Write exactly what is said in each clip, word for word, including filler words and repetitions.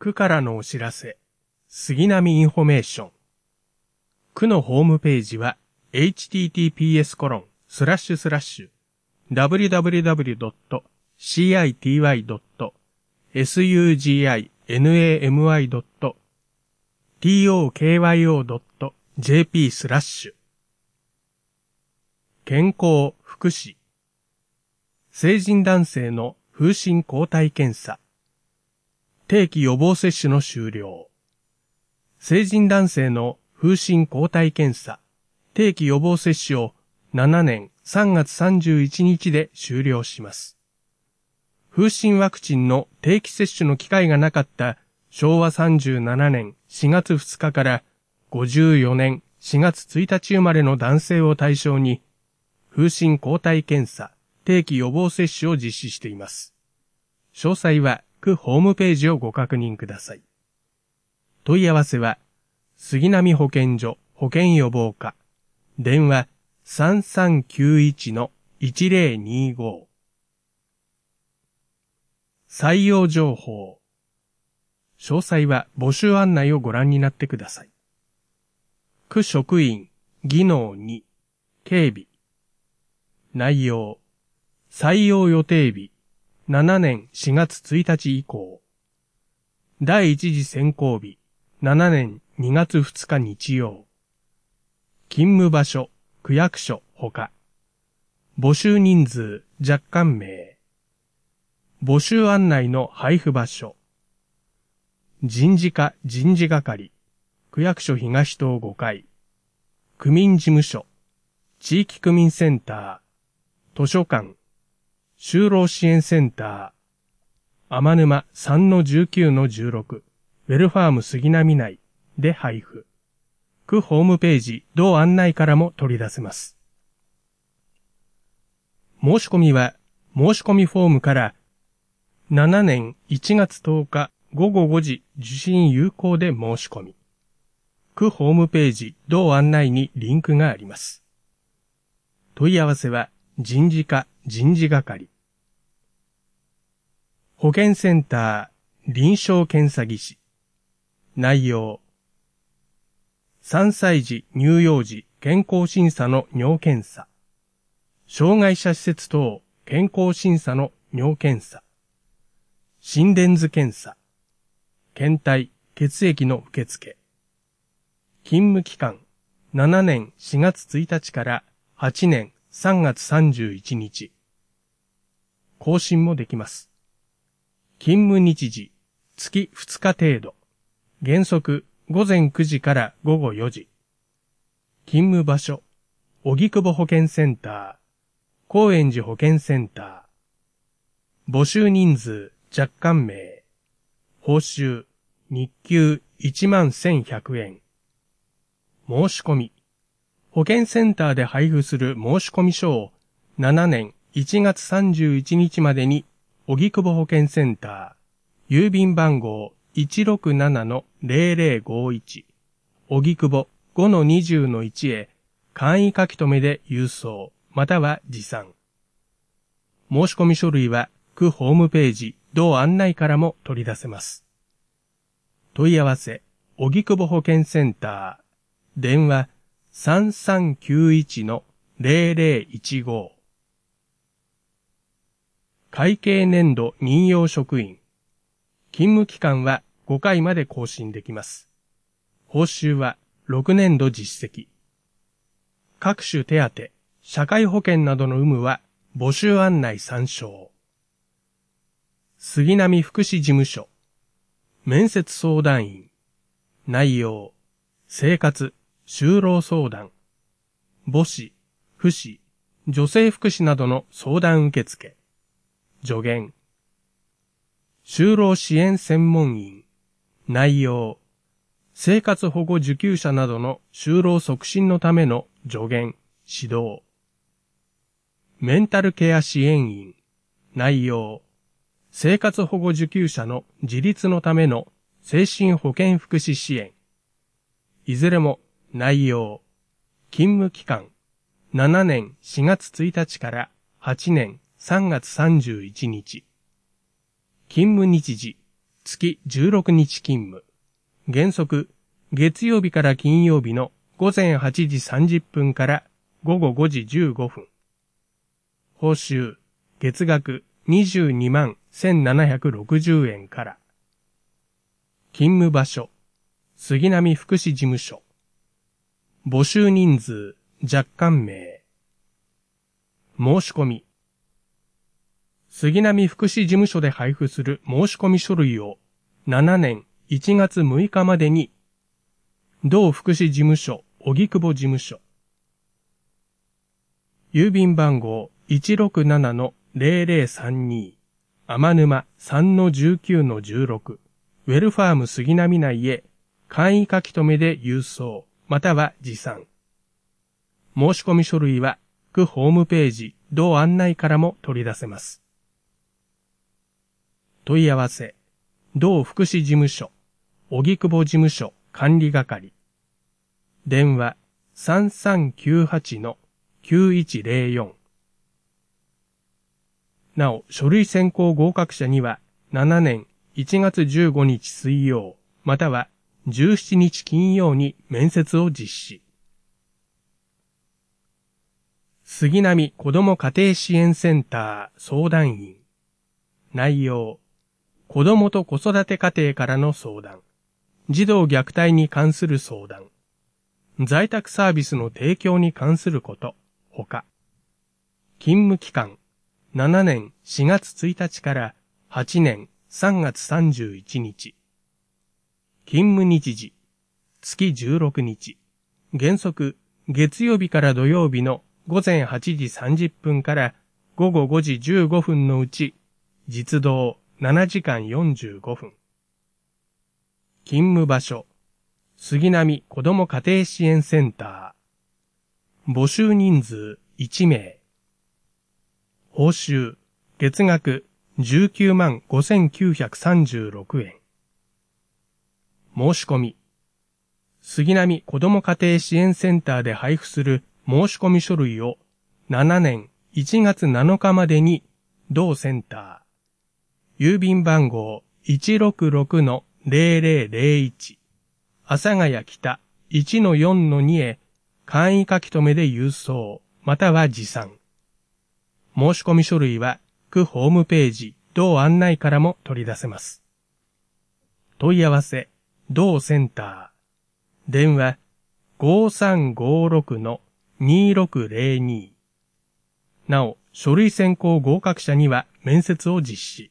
区からのお知らせ、杉並インフォメーション。区のホームページは、エイチティーティーピーエスコロンスラッシュスラッシュダブリュダブリュダブリュドットシーアイティーワイドットエスユージーアイエヌエーエムワイドットティーオーケーワイオードットジェーピースラッシュ健康、福祉。成人男性の風疹抗体検査。定期予防接種の終了。成人男性の風疹抗体検査、定期予防接種をしちねんさんがつさんじゅういちにちで終了します。風疹ワクチンの定期接種の機会がなかったしょうわさんじゅうななねんしがつふつかからごじゅうよねんしがつついたち生まれの男性を対象に、風疹抗体検査、定期予防接種を実施しています。詳細は区ホームページをご確認ください。問い合わせは、杉並保健所保健予防課、電話 さんさんきゅういちのいちぜろにご。採用情報。詳細は募集案内をご覧になってください。区職員、技能に、警備。内容。採用予定日、しちねんしがつついたち以降。第一次選考日、しちねんにがつふつか日曜。勤務場所、区役所ほか。募集人数、若干名。募集案内の配布場所。人事課人事係、区役所東棟ごかい。区民事務所、地域区民センター、図書館、就労支援センター、天沼 さんのじゅうきゅうのじゅうろく、ウェルファーム杉並内で配布。区ホームページ同案内からも取り出せます。申し込みは、申し込みフォームから、しちねんいちがつとおかごごごじ受信有効で申し込み。区ホームページ同案内にリンクがあります。問い合わせは、人事課人事係。保健センター臨床検査技師。内容。さんさい児乳幼児健康審査の尿検査。障害者施設等健康審査の尿検査。心電図検査。検体、血液の受付。勤務期間、しちねんしがつついたちからはちねんさんがつさんじゅういちにち。更新もできます。勤務日時、月ふつか程度。原則、ごぜんくじからごごよじ。勤務場所、荻窪保健センター、高円寺保健センター。募集人数、若干名。報酬、日給いちまんせんひゃくえん。申し込み。保健センターで配布する申込書をしちねんいちがつさんじゅういちにちまでに、荻窪保健センター、郵便番号 いちろくななのぜろぜろごいち、荻窪 ごのにじゅうのいち へ簡易書き留めで郵送、または持参。申込書類は区ホームページ同案内からも取り出せます。問い合わせ、荻窪保健センター、電話 さんさんきゅういちのぜろぜろいちご。会計年度任用職員。勤務期間はごかいまで更新できます。報酬はろくねんど実績。各種手当、社会保険などの有無は募集案内参照。杉並福祉事務所。面接相談員。内容。生活、就労相談。母子、父子、女性福祉などの相談受付。助言。就労支援専門員。内容。生活保護受給者などの就労促進のための助言、指導。メンタルケア支援員。内容。生活保護受給者の自立のための精神保健福祉支援。いずれも内容。勤務期間。しちねんしがつついたちからはちねんさんがつさんじゅういちにち。勤務日時。 月じゅうろくにち勤務。原則、月曜日から金曜日の午前はちじさんじゅっぷんから午後ごじじゅうごふん。報酬、月額にじゅうにまんせんななひゃくろくじゅうえんから。勤務場所、杉並福祉事務所。募集人数、若干名。申し込み。杉並福祉事務所で配布する申し込み書類をしちねんいちがつむいかまでに、同福祉事務所、荻窪事務所。郵便番号 いちろくななのぜろぜろさんに 天沼 さんのじゅうきゅうのじゅうろく ウェルファーム杉並内へ簡易書き留めで郵送または持参。申し込み書類は区ホームページ同案内からも取り出せます。問い合わせ、同福祉事務所、荻窪事務所管理係。電話 さんさんきゅうはちのきゅういちぜろよん。なお、書類選考合格者には、しちねんいちがつじゅうごにち水曜、またはじゅうしちにち金曜に面接を実施。杉並子ども家庭支援センター相談員。内容、子どもと子育て家庭からの相談、児童虐待に関する相談、在宅サービスの提供に関すること、ほか。勤務期間、しちねんしがつついたちからはちねんさんがつさんじゅういちにち。勤務日時、月じゅうろくにち。原則、月曜日から土曜日のごぜんはちじさんじゅっぷんからごごごじじゅうごふんのうち、実働ななじかんよんじゅうごふん。勤務場所、杉並子ども家庭支援センター。募集人数いちめい。報酬、月額じゅうきゅうまんごせんきゅうひゃくさんじゅうろくえん。申し込み。杉並子ども家庭支援センターで配布する申し込み書類をしちねんいちがつなのかまでに同センター。郵便番号 いちろくろくのぜろぜろぜろいち。阿佐ヶ谷北 いちのよんのに へ簡易書き留めで郵送または持参。申し込み書類は区ホームページ同案内からも取り出せます。問い合わせ同センター。電話 ごさんごろくのにろくぜろに。なお、書類選考合格者には面接を実施。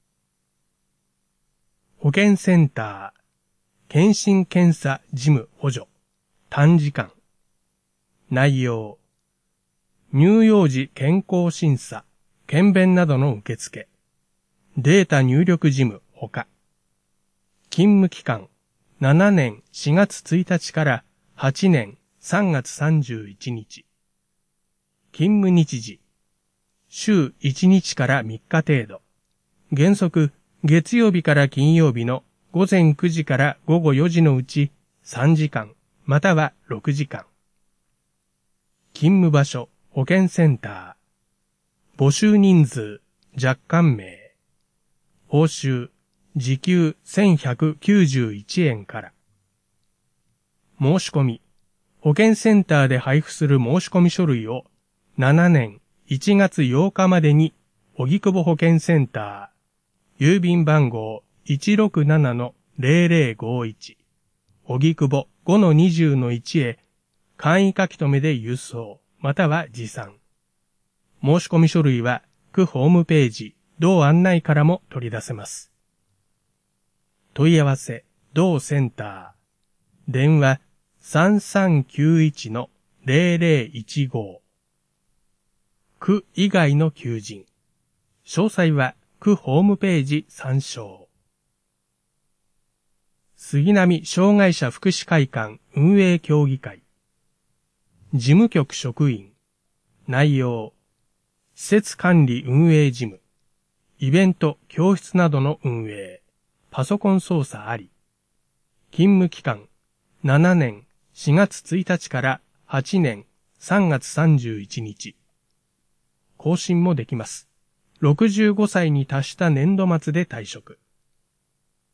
保健センター。検診検査事務補助。短時間。内容。乳幼児健康審査、検便などの受付。データ入力事務ほか。勤務期間。しちねんしがつついたちからはちねんさんがつさんじゅういちにち。勤務日時。週いちにちからみっか程度。原則、月曜日から金曜日のごぜんくじからごごよじのうちさんじかん、またはろくじかん。勤務場所、保健センター。募集人数、若干名。報酬、時給せんひゃくきゅうじゅういちえんから。申し込み。保健センターで配布する申し込み書類をしちねんいちがつようかまでに、荻窪保健センター。郵便番号 いちろくななのぜろぜろごいち。荻窪 ごのにじゅうのいち へ簡易書き留めで郵送、または持参。申し込み書類は区ホームページ、同案内からも取り出せます。問い合わせ、同センター。電話さんさんきゅういちのぜろぜろいちご。区以外の求人。詳細は区ホームページ参照。杉並障害者福祉会館運営協議会。事務局職員。内容。施設管理運営事務。イベント、教室などの運営。パソコン操作あり。勤務期間。しちねんしがつついたちからはちねんさんがつさんじゅういちにち。更新もできます。ろくじゅうごさいに達した年度末で退職。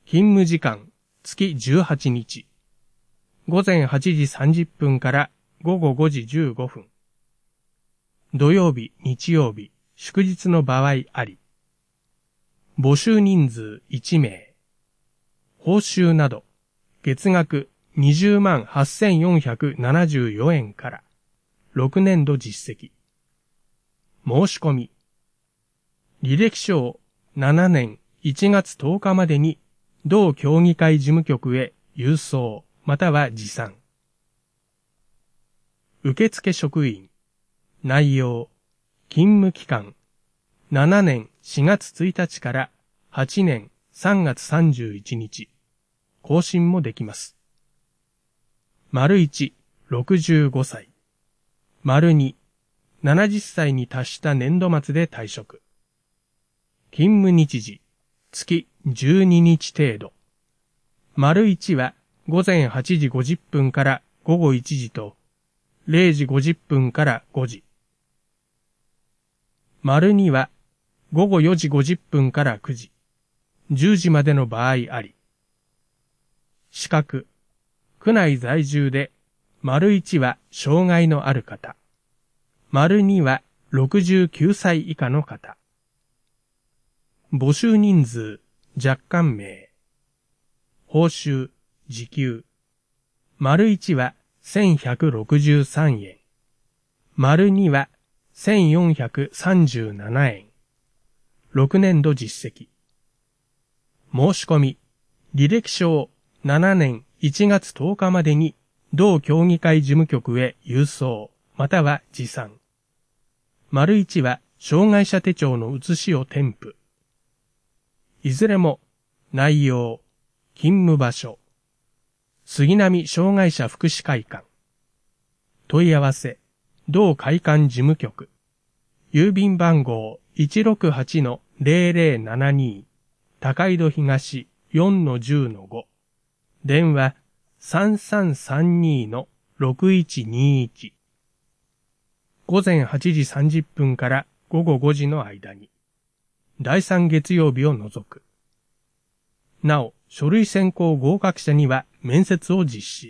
勤務時間、月じゅうはちにち。ごぜんはちじさんじゅっぷんからごごごじじゅうごふん。土曜日、日曜日、祝日の場合あり。募集人数いちめい。報酬など、月額にじゅうまんはっせんよんひゃくななじゅうよえんから、ろくねんど実績。申し込み。履歴書をななねんいちがつとおかまでに、同協議会事務局へ郵送または持参。受付職員。内容。勤務期間。ななねんしがつついたちからはちねんさんがつさんじゅういちにち。更新もできます。丸いち、ろくじゅうごさい。丸に、ななじゅっさいに達した年度末で退職。勤務日時、月じゅうににち程度。丸いちはごぜんはちじごじゅっぷんからごごいちじと、れいじごじゅっぷんからごじ。丸にはごごよじごじゅっぷんからくじ、じゅうじまでの場合あり。資格、区内在住で、丸いちは障害のある方。丸にはろくじゅうきゅうさい以下の方。募集人数、若干名。報酬、時給。丸いちはせんひゃくろくじゅうさんえん。丸にはせんよんひゃくさんじゅうななえん。ろくねんど実績。申し込み、履歴書をななねんいちがつとおかまでに、同協議会事務局へ郵送、または持参。丸いちは障害者手帳の写しを添付。いずれも、内容、勤務場所、杉並障害者福祉会館。問い合わせ、同会館事務局。郵便番号 いちろくはちのぜろぜろななに、高井戸東 よんのじゅうのご。電話 さんさんさんにのろくいちにいち。ごぜんはちじさんじゅっぷんからごごごじの間に。だいさん月曜日を除く。なお、書類選考合格者には面接を実施。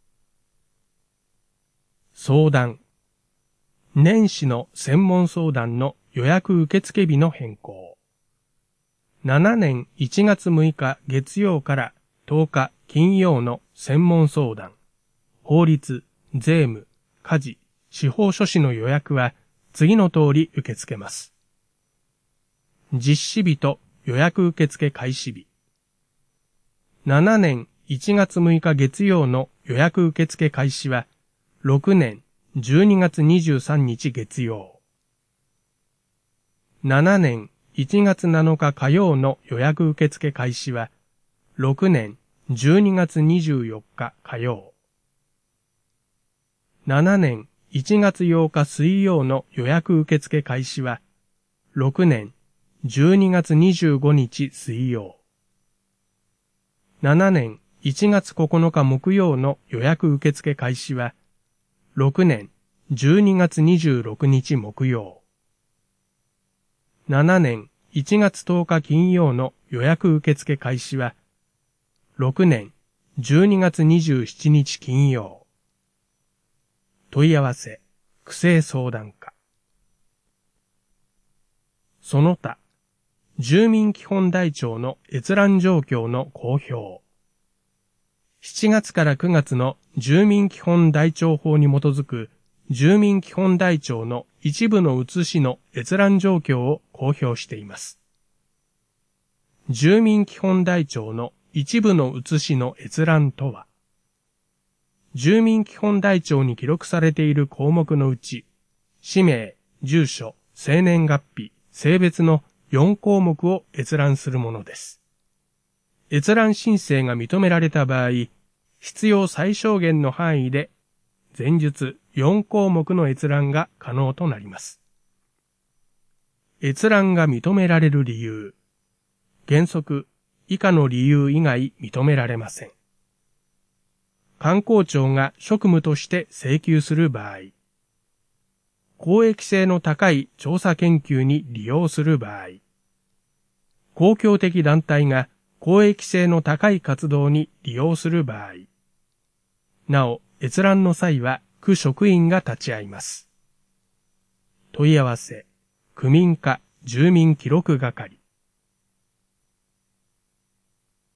相談。年始の専門相談の予約受付日の変更。ななねんいちがつむいか月曜からとおか金曜の専門相談。法律、税務、家事、司法書士の予約は次の通り受け付けます。実施日と予約受付開始日。ななねんいちがつむいか月曜の予約受付開始はろくねんじゅうにがつにじゅうさんにち月曜。ななねんいちがつなのか火曜の予約受付開始はろくねんじゅうにがつにじゅうよっか火曜。ななねんいちがつようか水曜の予約受付開始はろくねんじゅうにがつにじゅうごにち水曜。ななねんいちがつここのか木曜の予約受付開始はろくねんじゅうにがつにじゅうろくにち木曜。ななねんいちがつとおか金曜の予約受付開始はろくねんじゅうにがつにじゅうしちにち金曜。問い合わせ、区政相談課。その他、住民基本台帳の閲覧状況の公表。しちがつからくがつの住民基本台帳法に基づく住民基本台帳の一部の写しの閲覧状況を公表しています。住民基本台帳の一部の写しの閲覧とは、住民基本台帳に記録されている項目のうち、氏名、住所、生年月日、性別のよんこうもくを閲覧するものです。閲覧申請が認められた場合、必要最小限の範囲で、前述よんこうもくの閲覧が可能となります。閲覧が認められる理由。原則、以下の理由以外認められません。観光庁が職務として請求する場合。公益性の高い調査研究に利用する場合。公共的団体が公益性の高い活動に利用する場合。なお、閲覧の際は区職員が立ち会います。問い合わせ、区民課住民記録係。